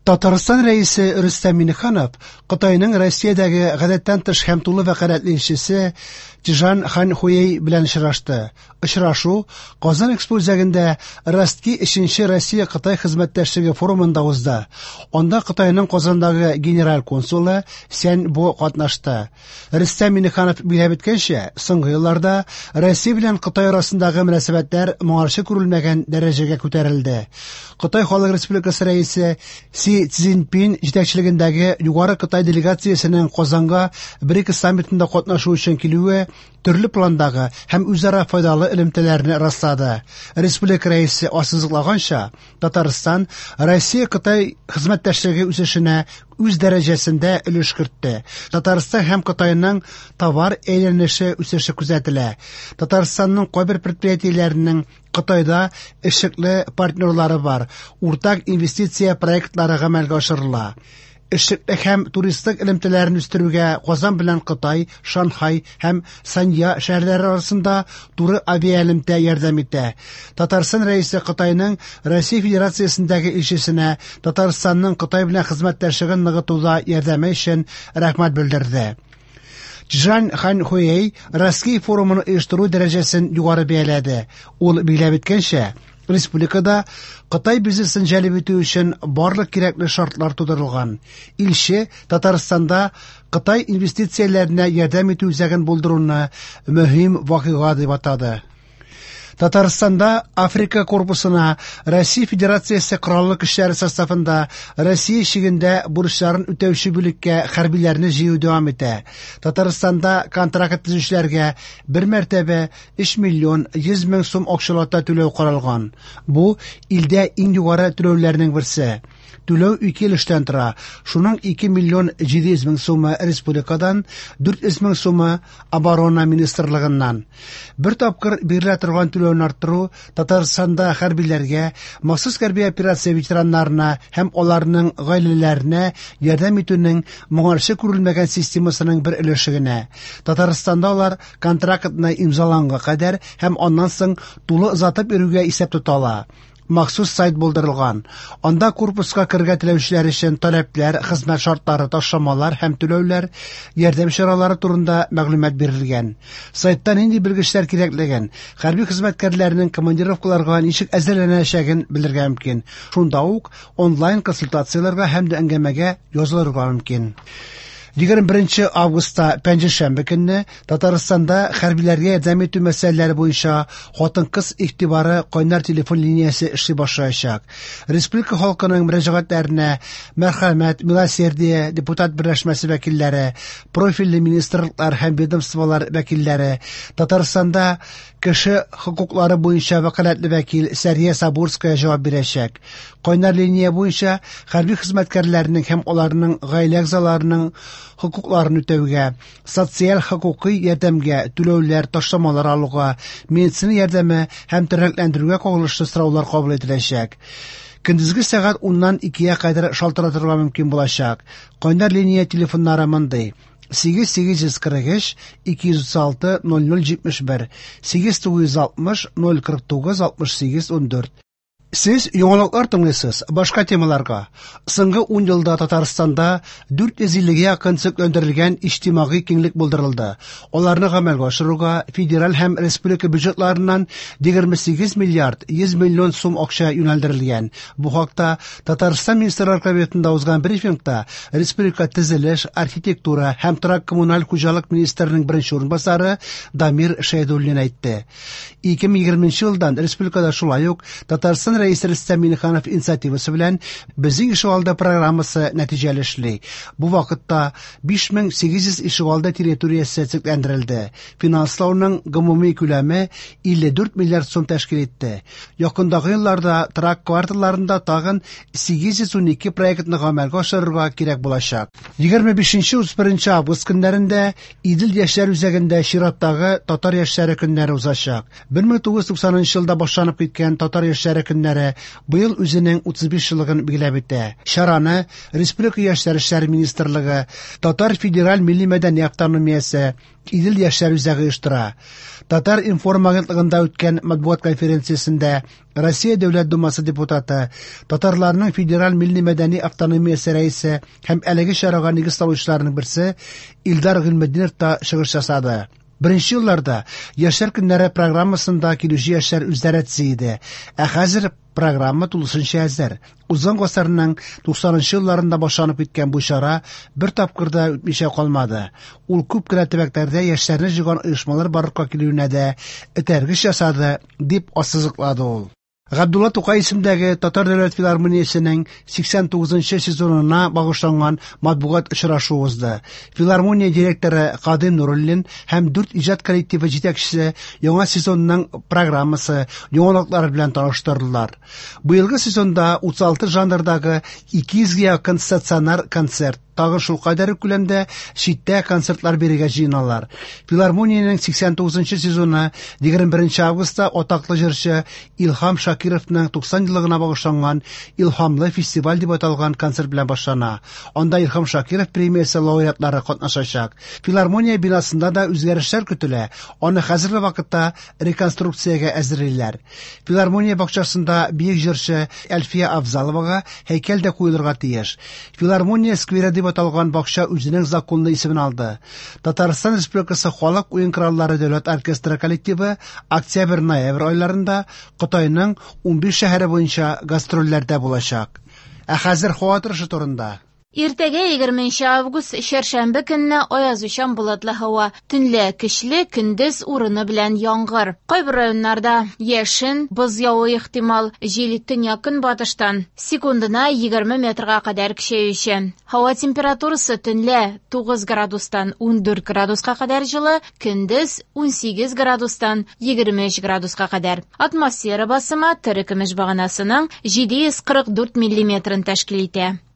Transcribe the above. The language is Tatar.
Татарстан рәисе Рөстәм Миңнеханов Кытайның Россиядәге гадәттән тыш һәм тулы вәкаләтле илчесе Чжан Ханьхуэй белән очрашты. Очрашу Казан Экспо үзәгендә Ростки 3-нче Россия-Кытай хезмәттәшлеге форумында узды. Анда Кытайның Казандагы генераль консулы Сянь Бо катнашты. Рөстәм Миңнеханов билгеләп үткәнчә, соңгы елларда Россия белән Кытай арасындагы мөнәсәбәтләр моңарчы күрелмәгән дәрәҗәгә күтәрелде. Кытай Халык Республикасы рәисе Си Цзиньпин җитәкчелегендәге Югары Кытай делегациясенең Казанга БРИКС саммитында катнашу өчен килүе төрле пландагы һәм үзара файдалы элемтәләрне раслады. Республика рәисе ассызыклаганча, Татарстан Россия-Кытай хезмәттәшлеге үсешенә үз дәрәҗәсендә өлеш кертте. Татарстан һәм Кытайның товар әйләнеше үсеше күзәтелә. Татарстанның кайбер предприятиеләренең Кытайда эшлекле партнерлары бар. Уртак инвестиция проектлары гамәлгә ашырыла. Эшлекле һәм туристик элемтәләрен үстерүгә Казан белән Кытай, Шанхай һәм Санья шәһәрләре арасында туры авиаэлемтә ярдәм итә. Татарстан рәисе Кытайның Россия Федерациясендәге илчесенә Татарстанның Кытай белән хезмәттәшлеген ныгытуда ярдәме өчен рәхмәт белдерде. Чжан Ханьхуэй Ростки форумын оештыру дәрәҗәсен югары бәяләде. Ул билгеләп үткәнчә, республикада Кытай бизнесын җәлеп итү өчен барлык кирәкле шартлар тудырылган. Илче Татарстанда Кытай инвестицияләренә ярдәм итү үзәген булдыруны мөһим вакыйга дип атады. Татарстанда Африка корпусына Россия Федерациясе кораллы көчләре составында Россия чигендә бурычларын үтәүче бүлеккә хәрбиләрне җыю дәвам итә. Татарстанда контракт төзүчеләргә бер мәртәбә 3 миллион 100 мең сум акчалата түләү каралган. Бу илдә иң югары түләүләрнең берсе. Түләү 2 өлештән тора. Шуның 2 миллион 700 мең сумы республикадан, 400 мең сумы оборона министрлыгыннан. Бер тапкыр бирелә торган түләүне арттыру Татарстанда хәрбиләргә, махсус хәрби операция ветераннарына һәм аларның гаиләләренә ярдәм итүнең моңарчы күрелмәгән системасының бер өлеше генә. Татарстанда алар контрактны имзаланга кадәр һәм аннан соң тулы озатып йөрүгә исәп тотала. Махсус сайт булдырылган. Анда корпуска кергә теләүчеләр өчен таләпләр, хезмәт шартлары, ташламалар һәм түләүләр, ярдәм чаралары турында мәгълүмат бирелгән. Сайтта нинди белгечләр кирәклеген, хәрби хезмәткәрләрнең командировкаларга ничек әзерләнәчәген белергә мөмкин. Шунда ук онлайн консультацияларга һәм дә әңгәмәгә язылырга мөмкин. 21 августта пәнҗешәмбе көнне Татарстанда хәрбиләргә ярдәм итү мәсьәләләре буенча хатын-кыз игътибары кайнар телефон линиясе эшли башлаячак. Республика халкының мөрәҗәгатьләренә мәрхәмәт, милосердие депутат берләшмәсе вәкилләре, профильле министрлыклар һәм ведомстволар вәкилләре, Татарстанда кеше хокуклары буенча вәкаләтле вәкил Сәрия Сабурская җавап бирәчәк. Кайнар линия буенча хәрби хезмәткәрләрнең һәм аларның гаилә әгъзаларының хокукларын үтәүгә, социаль хокукый ярдәмгә, түләүләр, ташламалар алуга, медицина ярдәме һәм тернәкләндерүгә кагылышлы сораулар кабул ителәчәк. Көндезге сәгать 10-нан 2-гә кадәр шалтыратырга мөмкин булачак. Кайнар линия телефоннары мондый: 8843 236 0071 8960 049 68 14. Сез яңалыклар тыңлыйсыз. Башка темаларга. Соңгы 10 елда Татарстанда 450-гә якын төзекләндерелгән иҗтимагый киңлек булдырылды. Аларны гамәлгә ашыруга федераль һәм республика бюджетларыннан 28 миллиард 100 миллион сум акча юнәлдерелгән. Бу хакта Татарстан Министрлар Кабинетында узган брифингта республика төзелеш, архитектура һәм торак коммуналь хуҗалык министрының беренче урынбасары Дамир Шәйдуллин әйтте. 2020 елдан республикада шулай ук Татарстан рәисе Рөстәм Миңнеханов инициативасы белән безнең ишегалды программасы нәтиҗәле эшли. Бу вакытта 5800 ишегалды территориясе төзекләндерелде. Финанслауның гомуми күләме 54 миллиард сум тәшкил итте. Якындагы елларда трак кварталларында тагын 812 проектны гамәлгә ашырырга кирәк булачак. 25-31 август көннәрендә Идел яшьләр үзәгендә чираттагы татар яшьләре көннәре узачак. 1990 елда башланып киткән татар яшьләре көннәре көннәре быел үзенең 35 еллыгын билгеләп үтә. Чараны Республика яшьләр эшләре министрлыгы, Татар федераль милли мәдәни автономиясе, Идел яшьләр үзәге оештыра. Татар информ агентлыгында үткән матбугат конференциясендә Россия Дәүләт Думасы депутаты, татарларның федераль милли мәдәни автономиясе рәисе һәм әлеге чарага нигез салучыларның берсе Илдар Гыйлметдинов та чыгыш ясады. Беренче елларда яшьләр көннәре программасында килүче яшьләр үзләре иде, ә хәзер программа тулысынча әзер. Узган гасырның 90-нчы елларында башланып киткән бу чара бер тапкыр да үтмичә калмады. Ул күп кенә төбәкләрдә яшьләрне җыйган оешмалар барлыкка килүенә дә этәргеч ясады, дип ассызыклады ул. Габдулла Тукай исемдәге Татар дәүләт филармониясенең 89-нчы сезонына багышланган матбугат очрашуы узды. Филармония директоры Кадым Нуруллин һәм 4 иҗат коллективы җитәкчесе яңа сезонның программасы, яңалыклары белән таныштырдылар. Быелгы сезонда 36 жанрдагы 200-гә якын стационар концерт, тагын шул кадәр күләмдә читтә концертлар бирергә җыеналар. Филармониянең 89-нчы сезоны 21 августта атаклы җырчы Илһам Шакировның 90 еллыгына багышланган Илһамлы фестиваль дип аталган концерт белән башлана. Анда Илһам Шакиров премиясе лауреатлары катнашачак. Филармония бинасында да үзгәрешләр көтелә. Аны хәзерге вакытта реконструкциягә әзерлиләр. Филармония бакчасында бөек җырчы Әлфия Авзаловага һәйкәл дә куелырга тиеш. Филармония скверы дип аталган бакча үзенең законлы исемен алды. Татарстан Республикасы халык уен кораллары дәүләт оркестры коллективы октябрь-ноябрь айларында Кытайның 15 шәһәре буенча гастрольләрдә булачак. Ә хәзер һава торышы турында. Иртәгә 20 август шәршәмбе көнне аязучан булатлы һава, төнлә көчле, көндез урыны белән яңгыр. Кайбер районнарда яшен, боз явы ихтимал, җил төньяк-көнбатыштан секундына 20 метрга кадәр көчәюче. Һава температурасы төнлә 9 градустан 14 градуска кадәр җылы, көндез 18 градустан 23 градуска кадәр. Атмосфера басымы терекемеш баганасының 744 мм тәшкил итә.